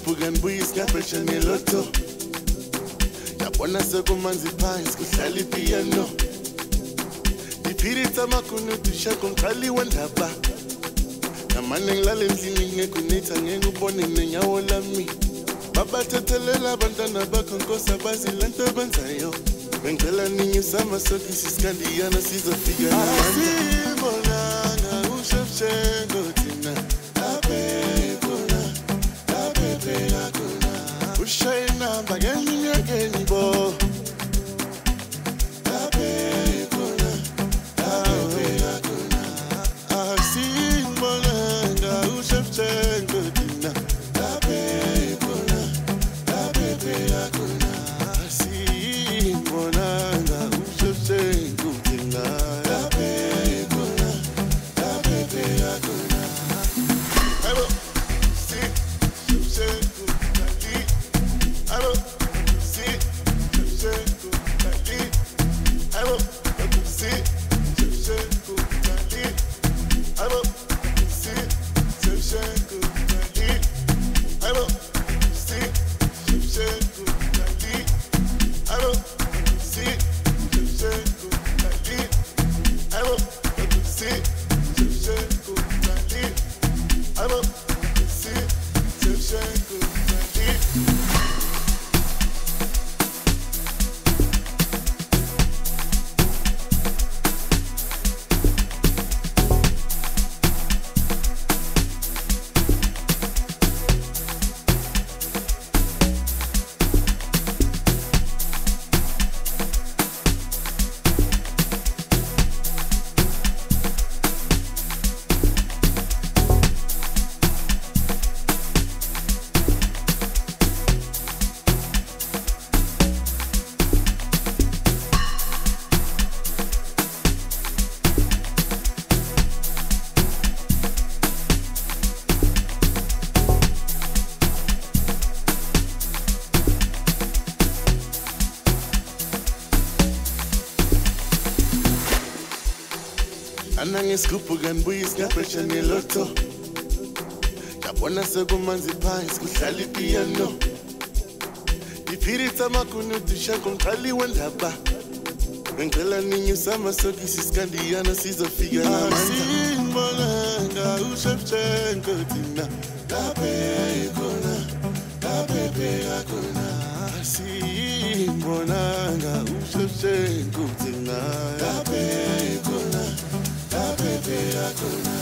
ngikhuphuka nibuye singabhesha ngeloto yabona sekumanzi phansi kuhlala ipiano Spirit amakunutu shako mkali wendaba Namane ngilale endlini ngekunitha ngengubone nenyawo lami Baba tetelela abantwana bakho nkosi abazilanto benzayo Bengicela ninyusa amasokisi siskandiyana sizofika Asibonanga uShevchenko thina Laphephela khona Ushaye inamba ngenyakeni bo Ngikhuphuka nibuye singabhesha ngeloto yabona sekumanzi phansi kuhlala ipiano Spirit amakunutu shako mkali wendaba Bengicela ninyusa amasokisi siskandiyana sizofika Asibonanga uShevchenko thina Laphephela khona Asibonanga uShevchenko thina Laphephela khona